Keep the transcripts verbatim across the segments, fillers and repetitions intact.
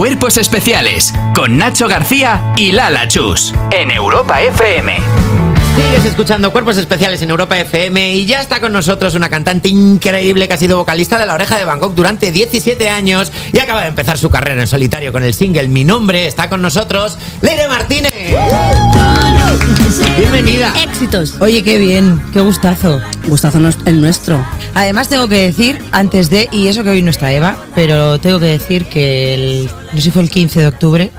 Cuerpos Especiales con Nacho García y Lala Chus en Europa F M. Sigues escuchando Cuerpos Especiales en Europa F M y ya está con nosotros una cantante increíble que ha sido vocalista de La Oreja de Van Gogh durante diecisiete años y acaba de empezar su carrera en solitario con el single Mi Nombre. Está con nosotros Leire Martínez. Bienvenida. Éxitos. Oye, qué bien, qué gustazo. Gustazo el nuestro. Además tengo que decir, antes de, y eso que hoy no está Eva, pero tengo que decir que el, no sé si fue el quince de octubre,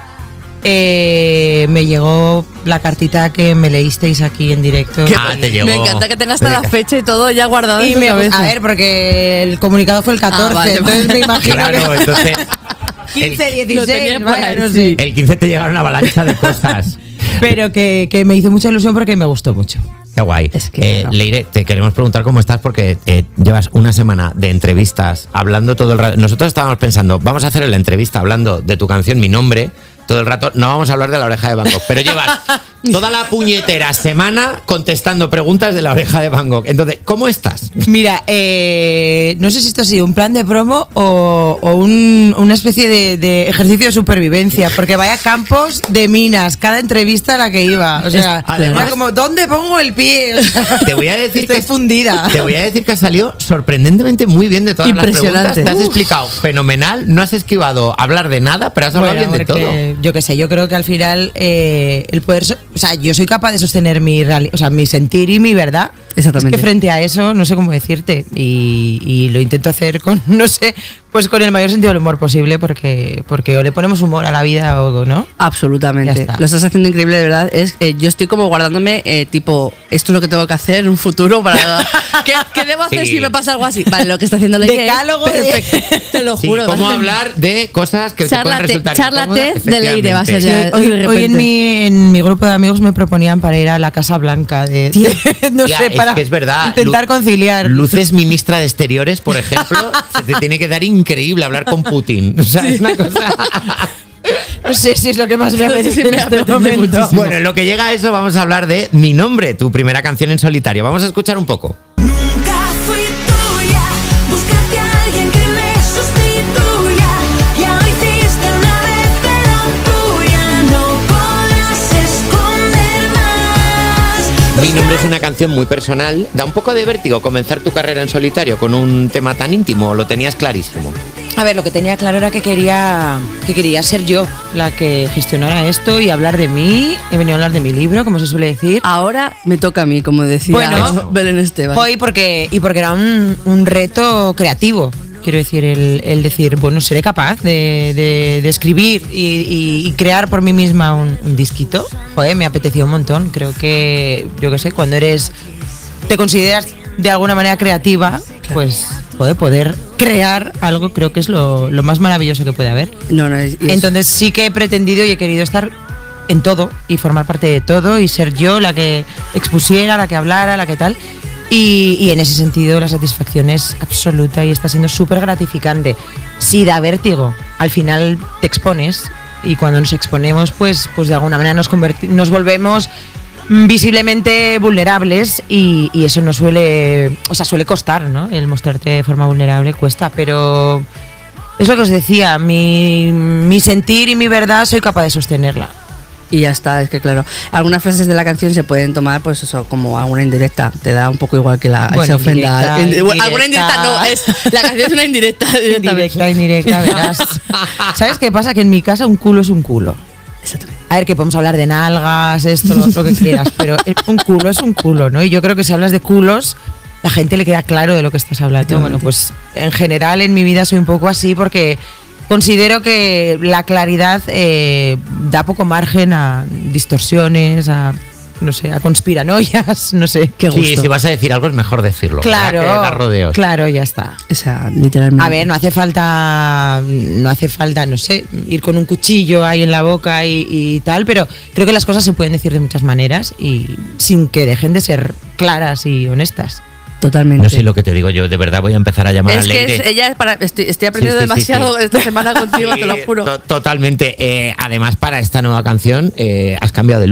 Eh, me llegó la cartita que me leísteis aquí en directo. Ah, te llegó. Me encanta que tengas hasta la fecha y todo ya guardado y en tu me, cabeza. A ver, porque el comunicado fue el catorce, Ah, vale, entonces me imagino Claro, que entonces quince, Lo dieciséis, tenía por vale, ahí, no sí. sé. el quince te llegaron una avalancha de cosas. Pero que, que me hizo mucha ilusión porque me gustó mucho. Qué guay. Es que, eh, no. Leire, te queremos preguntar cómo estás porque eh, llevas una semana de entrevistas hablando todo el rato. Nosotros estábamos pensando, vamos a hacer la entrevista hablando de tu canción Mi Nombre todo el rato. No vamos a hablar de La Oreja de Van Gogh, pero llevas toda la puñetera semana contestando preguntas de La Oreja de Van Gogh. Entonces, ¿cómo estás? Mira, eh, no sé si esto ha sido un plan de promo o, o un, una especie de, de ejercicio de supervivencia, porque vaya campos de minas, cada entrevista a la que iba. O sea, Además- era como, ¿dónde pongo el pie? O sea, Te voy a decir estoy que fundida. Te voy a decir que has salido sorprendentemente muy bien de todas las Impresionante. preguntas. Te has Uf. explicado fenomenal, no has esquivado hablar de nada, pero has hablado Bueno, bien de todo. porque, yo qué sé, yo creo que al final eh, el poder, so- o sea, yo soy capaz de sostener mi reali- o sea, mi sentir y mi verdad. Exactamente. Es que frente a eso no sé cómo decirte y, y lo intento hacer con, no sé, pues con el mayor sentido del humor posible porque porque o le ponemos humor a la vida o no. Ya Absolutamente. está. Lo estás haciendo increíble, de verdad. Es, eh, yo estoy como guardándome, eh, tipo, esto es lo que tengo que hacer en un futuro para... ¿Qué, qué debo hacer Sí. si me pasa algo así? Vale, lo que está haciendo la Decálogo de- perfecto. Te lo Sí, juro. cómo vas a- hablar de cosas que te Charla pueden te- resultar charla incómodas, te de Leire va a ser efectivamente. ya. Hoy, de hoy en, repente. mi, en mi grupo de amigos me proponían para ir a la Casa Blanca de, de- no Ya, sé, es para que es verdad. intentar Lu- conciliar. Luces ministra de Exteriores, por ejemplo, se te tiene que dar increíble hablar con Putin. O sea, es una cosa... No sé si es lo que más me apetece Sí, en me este apetece momento. muchísimo. Bueno, en lo que llega a eso vamos a hablar de Mi Nombre, tu primera canción en solitario. Vamos a escuchar un poco. Nunca fui tuya, búscate a alguien que me sustituya. Ya lo hiciste una vez, pero tuya no podrás esconder más. Mi Nombre es una canción muy personal. Da un poco de vértigo comenzar tu carrera en solitario con un tema tan íntimo, ¿o lo tenías clarísimo? A ver, lo que tenía claro era que quería que quería ser yo la que gestionara esto y hablar de mí. He venido a hablar de mi libro, como se suele decir. Ahora me toca a mí, como decía Bueno, Belén Esteban. Hoy porque y porque era un, un reto creativo. Quiero decir, el, el decir, bueno, seré capaz de, de- de escribir y, y- y crear por mí misma un, un disquito. Joder, me apeteció un montón. Creo que, yo qué sé, cuando eres, te consideras de alguna manera creativa, pues joder, poder crear algo creo que es lo, lo más maravilloso que puede haber. No, no, es, es- Entonces sí que he pretendido y he querido estar en todo y formar parte de todo y ser yo la que expusiera, la que hablara, la que tal. Y, y en ese sentido la satisfacción es absoluta y está siendo súper gratificante. Sí da vértigo, al final te expones y cuando nos exponemos pues, pues de alguna manera nos, converti- nos volvemos mm, visiblemente vulnerables y, y eso no suele, o sea, suele costar, ¿no? El mostrarte de forma vulnerable cuesta, pero es lo que os decía, mi, mi sentir y mi verdad soy capaz de sostenerla. Y ya está, es que claro, algunas frases de la canción se pueden tomar, pues eso, como alguna indirecta. Te da un poco igual que la Bueno, se ofenda. indirecta, Indi- bueno, alguna indirecta. indirecta no, es, la canción es una indirecta. directamente. Indirecta, indirecta, verás. ¿Sabes qué pasa? Que en mi casa un culo es un culo. Exactamente. A ver, que podemos hablar de nalgas, esto, lo, lo que quieras, pero un culo es un culo, ¿no? Y yo creo que si hablas de culos, la gente le queda claro de lo que estás hablando. Bueno, pues en general en mi vida soy un poco así porque considero que la claridad eh, da poco margen a distorsiones, a, no sé, a conspiranoias, no sé. Qué gusto. Sí, si vas a decir algo es mejor decirlo. Claro, ¿verdad? Que dar rodeos. claro, ya está. O sea, literalmente. A ver, no hace falta, no hace falta, no sé, ir con un cuchillo ahí en la boca y, y tal, pero creo que las cosas se pueden decir de muchas maneras y sin que dejen de ser claras y honestas. Totalmente. No sé lo que te digo yo, de verdad voy a empezar a llamar Es a que Leire. es- ella es para. Estoy, estoy aprendiendo Sí, sí, sí, demasiado sí. esta semana contigo, te lo Sí, juro. to- Totalmente. Eh, además, para esta nueva canción, eh, has cambiado de look.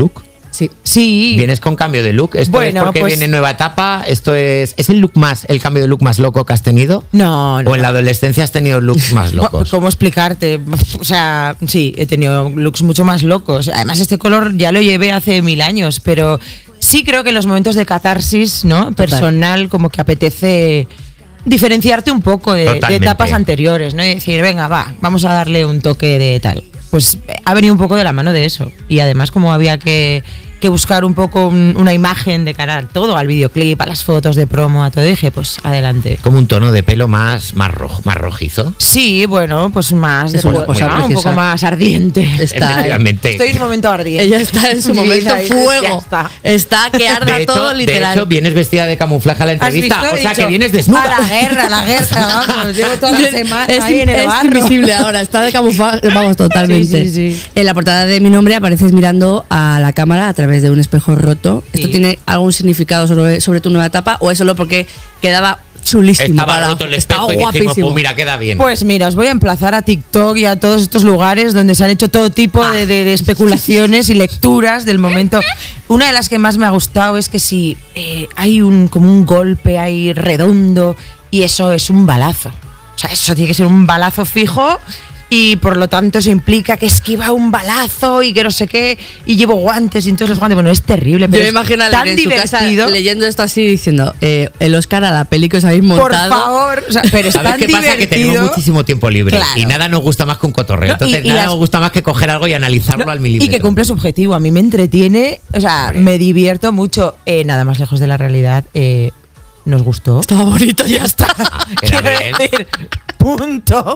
Sí. Sí. ¿Vienes con cambio de look? ¿Esto Bueno, es porque pues- viene nueva etapa? ¿Esto es, es el look más, el cambio de look más loco que has tenido? No, no. ¿O en la adolescencia has tenido looks más locos? ¿Cómo explicarte? O sea, sí, he tenido looks mucho más locos. Además, este color ya lo llevé hace mil años, pero sí creo que en los momentos de catarsis, ¿no? Personal, como que apetece diferenciarte un poco de, de Totalmente. etapas anteriores, ¿no? Y decir, venga, va, vamos a darle un toque de tal. Pues eh, ha venido un poco de la mano de eso. Y además, como había que, que buscar un poco un- una imagen de cara a todo, al videoclip, a las fotos de promo, a todo, dije, pues adelante. Como un tono de pelo más, más, rojo, más rojizo. Sí, bueno, pues más de Es una fuego, cosa ¿no? un preciosa. poco más ardiente. Está, Efectivamente. Estoy en un momento ardiente. ella está en su Mi momento vida, ya fuego. está. Está que arda De hecho, todo, de literal. hecho, vienes vestida de camuflaje a la ¿Has entrevista. visto? O He sea, dicho, que vienes desnuda. A la guerra, a la guerra, vamos. Llevo toda la semana es, ahí en el es barro. invisible ahora, está de camuflaje, vamos, totalmente. Sí, sí, sí. En la portada de mi nombre apareces mirando a la cámara a través de un espejo roto. ¿Esto Sí. tiene algún significado sobre, sobre tu nueva etapa o es solo porque quedaba chulísimo? Estaba para- roto el estaba espejo y dijimos, guapísimo. pues mira, queda bien. Pues mira, os voy a emplazar a TikTok y a todos estos lugares donde se han hecho todo tipo de, de- de especulaciones y lecturas del momento. Una de las que más me ha gustado es que si eh, hay un como un golpe ahí redondo y eso es un balazo. O sea, eso tiene que ser un balazo fijo y por lo tanto eso implica que esquiva un balazo y que no sé qué y llevo guantes y entonces los guantes, bueno, es terrible, Yo pero me es imagino a tan alguien en su casa divertido. leyendo esto así diciendo eh, el Oscar a la peli que os habéis Por montado. favor, o sea, pero es ¿Sabes tan qué pasa? Que tenemos divertido. muchísimo tiempo libre Claro. y nada nos gusta más que un cotorreo. No, Entonces, y- y nada las- nos gusta más que coger algo y analizarlo No, al milímetro. y que cumple su objetivo. A mí me entretiene, o sea, me divierto mucho. Eh, nada más lejos de la realidad. Eh, nos gustó. Estaba bonito, ya está. Queda Quiero bien. decir, punto.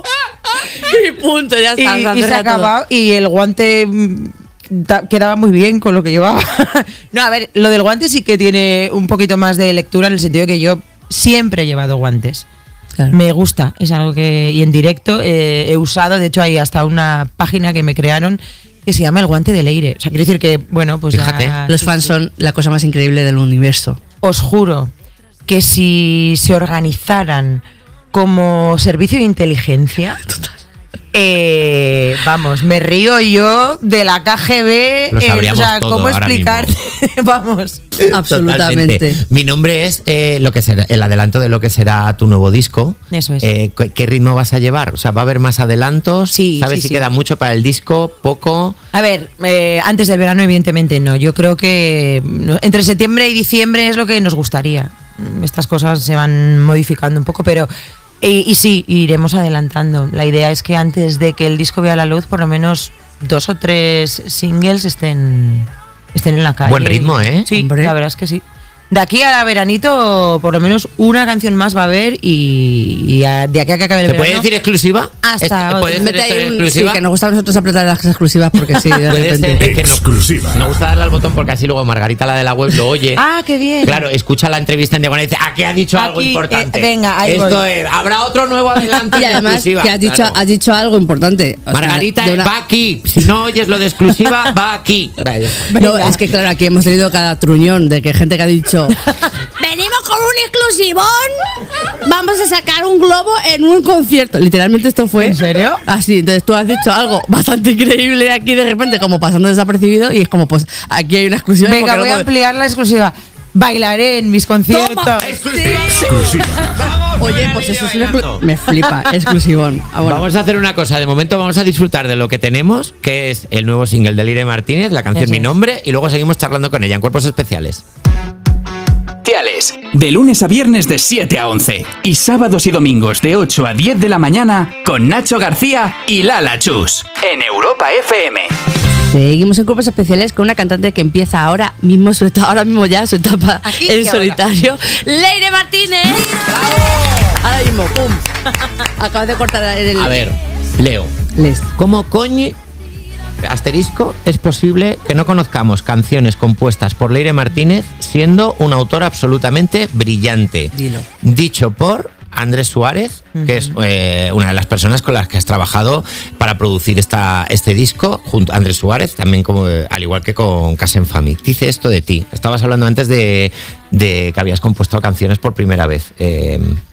Y punto, ya Y, está. y se se hace ha todo. acabado. Y el guante mm, ta- quedaba muy bien con lo que llevaba. No, a ver, lo del guante sí que tiene un poquito más de lectura en el sentido de que yo siempre he llevado guantes. Claro. Me gusta, es algo que. Y en directo eh, he usado, de hecho, hay hasta una página que me crearon que se llama El Guante de Leire. O sea, quiero decir que, bueno, pues. Fíjate. ya- Los fans son la cosa más increíble del universo. Os juro que si se organizaran como servicio de inteligencia, eh, vamos, me río yo de la K G B. Lo eh, sabríamos o sea, todo ¿cómo ahora explicar? Vamos. Absolutamente. Totalmente. Mi nombre es eh, lo que será, el adelanto de lo que será tu nuevo disco. Eso es. Eh, ¿qué, qué ritmo vas a llevar? O sea, ¿va a haber más adelantos? Sí, ¿Sabes sí, si sí. queda mucho para el disco? ¿Poco? A ver, eh, antes del verano, evidentemente no. Yo creo que no, entre septiembre y diciembre es lo que nos gustaría. Estas cosas se van modificando un poco, pero. Y, y sí, iremos adelantando. La idea es que antes de que el disco vea la luz, por lo menos dos o tres singles estén, estén en la calle. Buen ritmo, ¿eh? Sí, Hombre. la verdad es que sí. De aquí a veranito, por lo menos una canción más va a haber y, y a- de aquí a que acabe el ¿Te verano. puede decir exclusiva? Hasta Este- otro. ¿Puede ser Mete esto ahí en un- exclusiva? Sí, que nos gusta a nosotros apretar las exclusivas porque sí, de Puede ser repente. es que no- Exclusiva. Me gusta darle al botón porque así luego Margarita, la de la web, lo oye. Ah, qué bien. Claro, escucha la entrevista en diagonal y dice, aquí ha dicho algo Aquí, importante. eh, venga, ahí Esto voy. es, habrá otro nuevo adelante Y en además exclusiva. que has dicho, Claro. has dicho algo importante. O sea, Margarita de una- va aquí. Si no oyes lo de exclusiva, va aquí. Vale. No, es que claro, aquí hemos tenido cada truñón de que gente que ha dicho venimos con un exclusivón, vamos a sacar un globo en un concierto. Literalmente esto fue. ¿En serio? Así, entonces tú has dicho algo bastante increíble aquí de repente, como pasando desapercibido, y es como, pues aquí hay una exclusiva. Venga, porque voy no a puede- ampliar la exclusiva. Bailaré en mis conciertos. ¡Toma! Exclusiva. Oye, pues eso es una exclu- Me flipa, exclusivón. Ah, bueno. Vamos a hacer una cosa. De momento vamos a disfrutar de lo que tenemos, que es el nuevo single de Leire Martínez, la canción Eso Mi es. Nombre, y luego seguimos charlando con ella en Cuerpos Especiales. Especiales. De lunes a viernes de siete a once. Y sábados y domingos de ocho a diez de la mañana con Nacho García y Lala Chus. En Europa F M. Seguimos en Cuerpos Especiales con una cantante que empieza ahora mismo, su etapa- ahora mismo ya su etapa Aquí en y ahora. solitario. ¡Leire Martínez! Ahora mismo, pum. Acabas de cortar el. A ver, Leo, Les. ¿cómo coño, asterisco, es posible que no conozcamos canciones compuestas por Leire Martínez siendo una autora absolutamente brillante? Dilo. Dicho por Andrés Suárez, que es eh, una de las personas con las que has trabajado para producir esta, este disco, junto a Andrés Suárez, también como eh, al igual que con Casen Family. Dice esto de ti. Estabas hablando antes de, de que habías compuesto canciones por primera vez. Eh,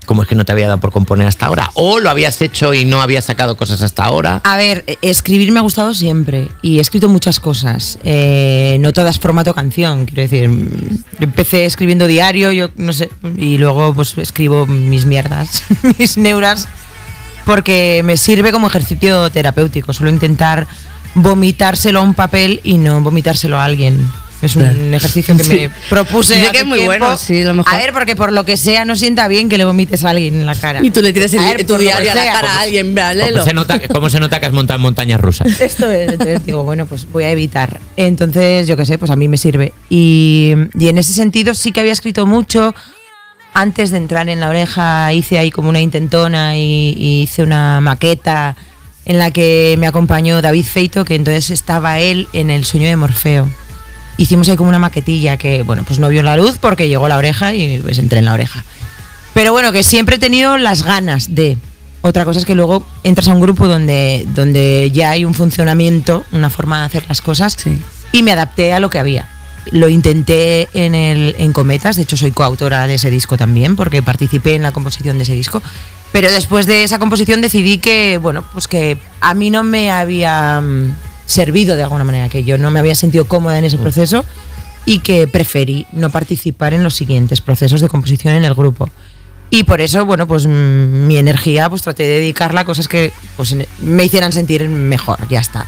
cómo es que no te había dado por componer hasta ahora. O lo habías hecho y no habías sacado cosas hasta ahora. A ver, escribir me ha gustado siempre y he escrito muchas cosas. Eh, no todas formato canción, quiero decir. Empecé escribiendo diario, yo no sé, y luego pues escribo mis mierdas, mis neuras, porque me sirve como ejercicio terapéutico. Suelo intentar vomitárselo a un papel y no vomitárselo a alguien. Es un Claro. ejercicio que me Sí. propuse. Dice hace que es muy tiempo. bueno, sí, lo mejor. A ver, porque por lo que sea no sienta bien que le vomites a alguien en la cara. Y tú le tienes el, A ver, tu por lo diario que a la sea. cara a alguien, ¿Cómo paralelo. se nota, cómo se nota que has montado en montañas rusas? Esto es, entonces digo, bueno, pues voy a evitar. Entonces, yo qué sé, pues a mí me sirve. Y, y en ese sentido sí que había escrito mucho. Antes de entrar en La Oreja hice ahí como una intentona y, y hice una maqueta en la que me acompañó David Feito, que entonces estaba él en El sueño de Morfeo. Hicimos ahí como una maquetilla que, bueno, pues no vio la luz porque llegó La Oreja y pues entré en La Oreja. Pero bueno, que siempre he tenido las ganas de... Otra cosa es que luego entras a un grupo donde, donde ya hay un funcionamiento, una forma de hacer las cosas, Sí. y me adapté a lo que había. Lo intenté en, el, en Cometas, de hecho soy coautora de ese disco también, porque participé en la composición de ese disco. Pero después de esa composición decidí que, bueno, pues que a mí no me había mm, servido de alguna manera, que yo no me había sentido cómoda en ese proceso y que preferí no participar en los siguientes procesos de composición en el grupo. Y por eso, bueno, pues mm, mi energía pues traté de dedicarla a cosas que pues, me hicieran sentir mejor, ya está.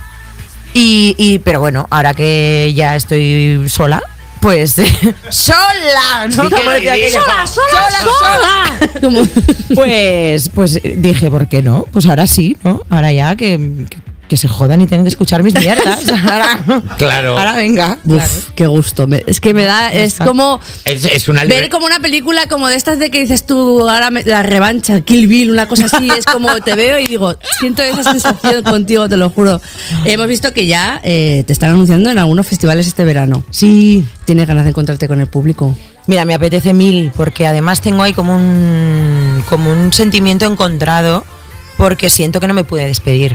Y, y pero bueno, ahora que ya estoy sola, pues sola, ¿no? Sí, que Como decía sí. aquella. ¡Sola, sola, sola! Como- Pues, pues dije, ¿por qué no? Pues ahora sí, ¿no? Ahora ya que, que, que se jodan y tienen que escuchar mis mierdas. Ahora, Claro. Ahora venga. Uf, claro. qué gusto. Me- es que me da, es está. como Es, es una ver libre- como una película como de estas de que dices tú, ahora me- la revancha, Kill Bill, una cosa así, es como te veo y digo, siento esa sensación contigo, te lo juro. Hemos visto que ya eh, te están anunciando en algunos festivales este verano. Sí. Tienes ganas de encontrarte con el público. Mira, me apetece mil, porque además tengo ahí como un, como un sentimiento encontrado, porque siento que no me pude despedir.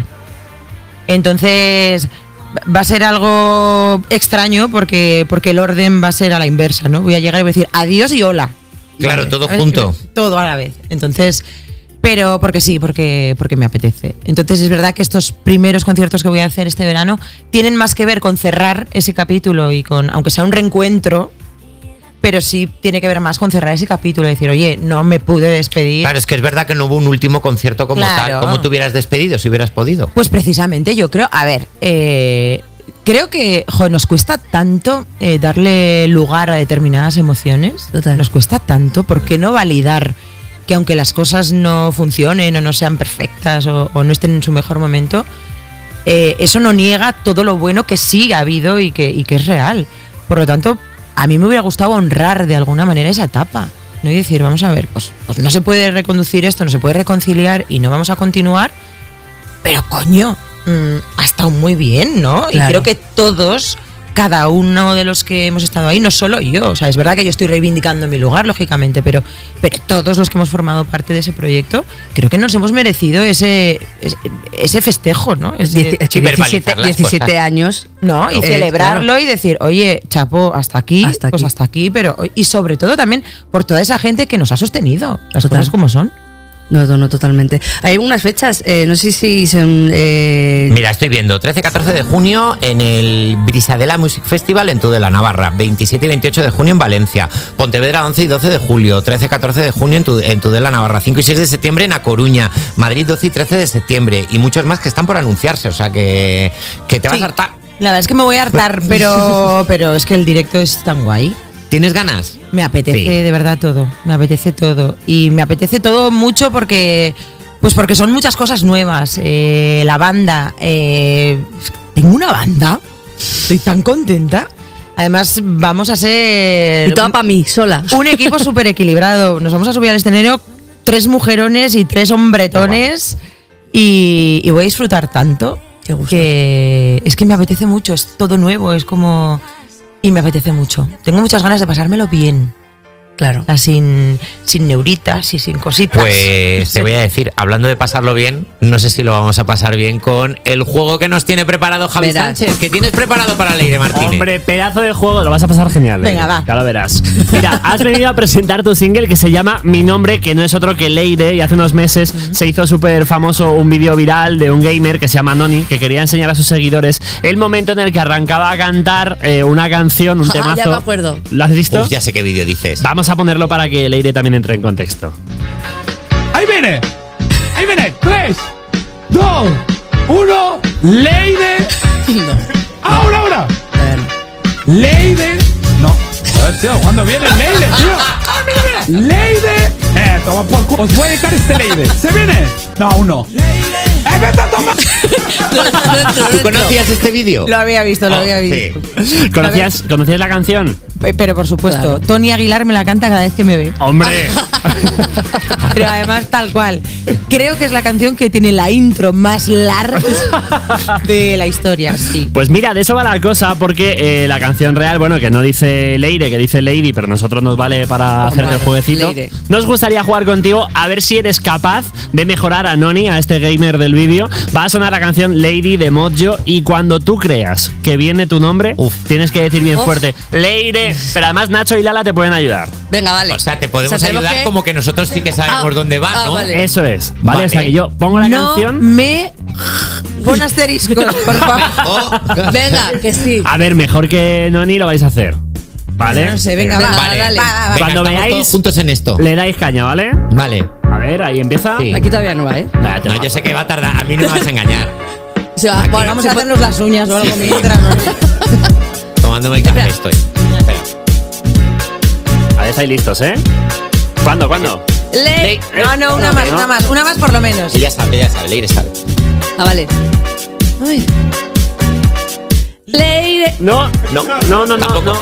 Entonces, va a ser algo extraño, porque, porque el orden va a ser a la inversa, ¿no? Voy a llegar y voy a decir adiós y hola. Claro, Vale, todo ¿sabes? junto. Todo a la vez. Entonces, pero porque sí, porque, porque me apetece. Entonces es verdad que estos primeros conciertos que voy a hacer este verano tienen más que ver con cerrar ese capítulo y con, aunque sea un reencuentro, pero sí tiene que ver más con cerrar ese capítulo y decir, oye, no me pude despedir. Claro, es que es verdad que no hubo un último concierto como Claro. tal. ¿Cómo te hubieras despedido si hubieras podido? Pues precisamente yo creo, a ver, eh, creo que jo, nos cuesta tanto eh, darle lugar a determinadas emociones. Total. Nos cuesta tanto, ¿por qué no validar que aunque las cosas no funcionen o no sean perfectas o, o no estén en su mejor momento, eh, eso no niega todo lo bueno que sí ha habido y que, y que es real? Por lo tanto, a mí me hubiera gustado honrar de alguna manera esa etapa, ¿no? Y decir, vamos a ver, pues, pues no se puede reconducir esto, no se puede reconciliar y no vamos a continuar, pero coño, mm, ha estado muy bien, ¿no? Y Claro. creo que todos, cada uno de los que hemos estado ahí, no solo yo, o sea, es verdad que yo estoy reivindicando mi lugar, lógicamente, pero, pero todos los que hemos formado parte de ese proyecto, creo que nos hemos merecido ese, ese, ese festejo, ¿no? Ese- Sí, verbalizar las diecisiete cosas. años. no, y Eh, celebrarlo y decir, oye, chapo, hasta aquí, Hasta pues aquí. hasta aquí, pero y sobre todo también por toda esa gente que nos ha sostenido, las Total. cosas como son. No, no, no, totalmente. Hay unas fechas, eh, no sé si son... eh, Mira, estoy viendo trece y catorce de junio en el Brisadela Music Festival en Tudela, Navarra, veintisiete y veintiocho de junio en Valencia, Pontevedra once y doce de julio, trece y catorce de junio en, Tu- en Tudela, Navarra, cinco y seis de septiembre en A Coruña, Madrid doce y trece de septiembre y muchos más que están por anunciarse, o sea que, que te vas Sí. a hartar. La verdad es que me voy a hartar, pero, pero es que el directo es tan guay. ¿Tienes ganas? Me apetece Sí. de verdad todo, me apetece todo. Y me apetece todo mucho porque, pues porque son muchas cosas nuevas. Eh, la banda, eh, tengo una banda, estoy tan contenta. Además, vamos a ser y todo para mí, sola. un equipo súper equilibrado. Nos vamos a subir al escenario tres mujerones y tres hombretones y, y voy a disfrutar tanto Qué gusto. que es que me apetece mucho, es todo nuevo, es como... Y me apetece mucho. Tengo muchas ganas de pasármelo bien. Claro. O sea, sin, sin neuritas y sin cositas. Pues te voy a decir, hablando de pasarlo bien, no sé si lo vamos a pasar bien con el juego que nos tiene preparado Javi Verás. Sánchez. ¿Qué tienes preparado para Leire Martínez? Hombre, pedazo de juego, lo vas a pasar genial. Venga, Leire. va. Ya lo verás. Mira, has venido a presentar tu single que se llama Mi Nombre, que no es otro que Leire, y hace unos meses se hizo súper famoso un vídeo viral de un gamer que se llama Noni, que quería enseñar a sus seguidores el momento en el que arrancaba a cantar eh, una canción, un Ah, temazo. ya me acuerdo. ¿Lo has visto? Uf, ya sé qué vídeo dices. Vamos a ponerlo para que Leire también entre en contexto. Ahí viene. Ahí viene. Tres, dos, uno. Leire. Ahora, ahora. Leire. No. A ver, tío, ¿cuándo viene Leire, tío? Leire. Eh, toma por culo. Os voy a dedicar este Leire. ¿Se viene? No, aún no. ¡Eh, vete a tomar! ¿Tú conocías este vídeo? Lo había visto, lo Oh, había sí. visto. ¿Conocías, ¿Conocías la canción? Eh, Pero por supuesto, Claro. Tony Aguilar me la canta cada vez que me ve. ¡Hombre! Pero además tal cual. Creo que es la canción que tiene la intro más larga de la historia, sí. Pues mira, de eso va la cosa, porque eh, la canción real, bueno, que no dice Leire, que dice Lady, pero nosotros nos vale para hacer el jueguecito. Leire. Nos gustaría jugar contigo a ver si eres capaz de mejorar a Noni, a este gamer del vídeo. Va a sonar la canción Lady de Mojo, y cuando tú creas que viene tu nombre, Uf. tienes que decir bien Uf. fuerte Leire, pero además Nacho y Lala te pueden ayudar. Venga, vale. O sea, te podemos O sea, tenemos ayudar que- como que nosotros sí que sabemos Ah, dónde va, ah, ¿no? vale. Eso es, ¿vale? Vale. O sea, que yo pongo la no canción. me pon asteriscos, por favor. Oh. Venga, que sí. A ver, mejor que Noni lo vais a hacer, ¿vale? No sé, venga, Venga, va, Vale. dale. va, va, va. Venga, Cuando estamos veáis- todos juntos en esto. Le dais caña, ¿vale? Vale. A ver, ahí empieza. Sí. Aquí todavía no va, ¿eh? Nada, te No, va. yo sé que va a tardar. A mí no me vas a engañar. O sea, Aquí bueno, Vamos se a puede- hacernos las uñas o algo mientras. ¿no? Tomándome el café estoy. Espera. A ver, estáis listos, ¿eh? ¿Cuándo, cuándo? Le- No, no, una más, una más, una más por lo menos. Ella sabe, ella sabe, Leire sabe. Ah, vale. Ay. Leire. No, no, no, no, no, Tampoco. no.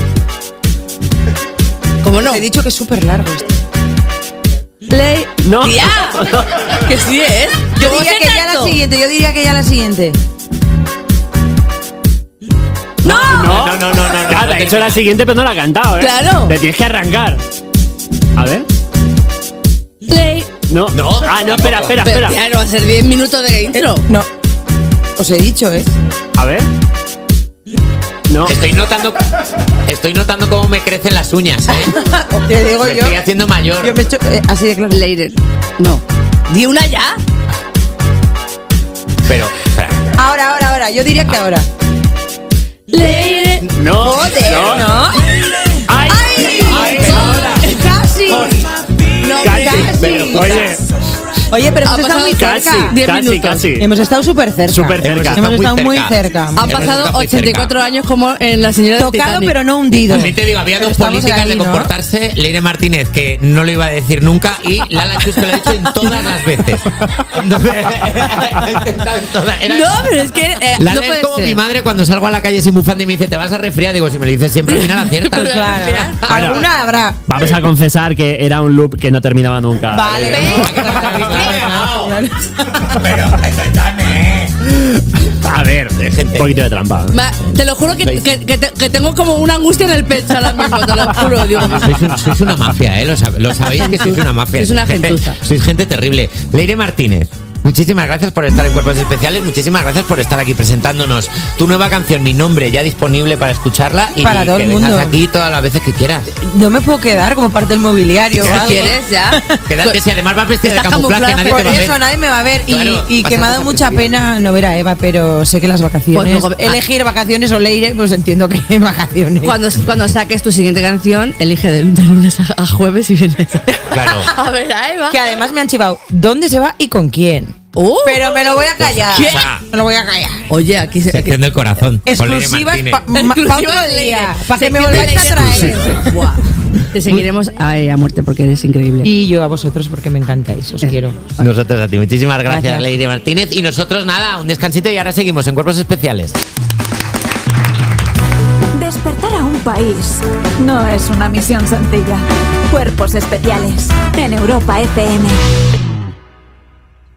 ¿Cómo no? Te he dicho que es súper largo esto. Ley. No. ¡Tía! Que sí es. Yo ¿Cómo diría se que ya la tanto? siguiente, yo diría que ya la siguiente. ¡No! No, no, no, no, no. Ah, te ha hecho la siguiente, pero no la ha cantado, ¿eh? Claro. Te tienes que arrancar. A ver. Ley. No. No. Ah, no, espera, espera, Pero espera. ya no va a ser diez minutos de intro. No. Os he dicho, ¿eh? A ver. No. Estoy notando, estoy notando cómo me crecen las uñas, ¿eh? Te digo Me yo. estoy haciendo mayor. Yo me he hecho eh, así de claro. Leire. No. ¿Di una ya? Pero, espera. Ahora, ahora, ahora. Yo diría que ahora. Leire. No. Joder, no. ¿no? ¡Ay! ¡Ay! ¡Casi! No, Casi. casi. Pero, oye, Oye, pero Ha esto está pasado muy casi, cerca. Diez casi, minutos. casi. Hemos estado súper cerca. Súper cerca. Hemos Está estado muy muy cerca. cerca. Han Hemos pasado estado muy ochenta y cuatro cerca. años como en la señora del Tocado, Titanic. pero no hundido. También te digo, había Pero dos estamos políticas ahí, de ¿no? comportarse. Leire Martínez, que no lo iba a decir nunca, y Lala Chus, que lo ha dicho en todas las veces. Era- No, pero es que eh, Lala no es puede como ser. mi madre cuando salgo a la calle sin bufanda y me dice, ¿te vas a resfriar? Digo, si me lo dices siempre, al final acierta. Claro. Bueno. Alguna habrá. Vamos a confesar que era un loop que no terminaba nunca. Vale, A ver, un poquito de trampa. Ma- te lo juro que, que, que te- que tengo como una angustia en el pecho ahora mismo, te lo juro. Digo, Sois, un- sois una mafia, ¿eh? Lo, sab- lo sabéis que sois una mafia. Sois una Gente- gentuza. Sois gente terrible. Leire Martínez, muchísimas gracias por estar en Cuerpos Especiales. Muchísimas gracias por estar aquí presentándonos tu nueva canción, Mi Nombre, ya disponible para escucharla. Y Para todo que el vengas mundo. aquí todas las veces que quieras. No me puedo quedar como parte del mobiliario. o si algo. quieres ya. Quédate, si además vas vestida de Estás camuflaje, camuflada, nadie Por te va a ver. eso nadie me va a ver. Y, Claro, y vas que a me ha dado estar mucha vestida. pena no ver a Eva, pero sé que las vacaciones. Pues luego- elegir vacaciones o Leire, pues entiendo que vacaciones. Cuando, cuando saques tu siguiente canción, elige de, de lunes a, a jueves y vienes. Claro. A ver, a Eva. Que además me han chivado dónde se va y con quién. Uh. Pero me lo voy a callar. ¿Qué? Me lo voy a callar. Oye, aquí se. aquí- Sección del corazón. con Leire Exclusivas Martínez. para Exclusivas otro de día. Leire. Para que me Sección volváis de a Leire. traer. Buah. Te seguiremos a, a muerte porque eres increíble. Y yo a vosotros porque me encantáis. Os quiero. Nosotros a ti. Muchísimas gracias, Gracias. Leire Martínez. Y nosotros nada, un descansito y ahora seguimos en Cuerpos Especiales. Despertar a un país no es una misión sencilla. Cuerpos Especiales en Europa F M.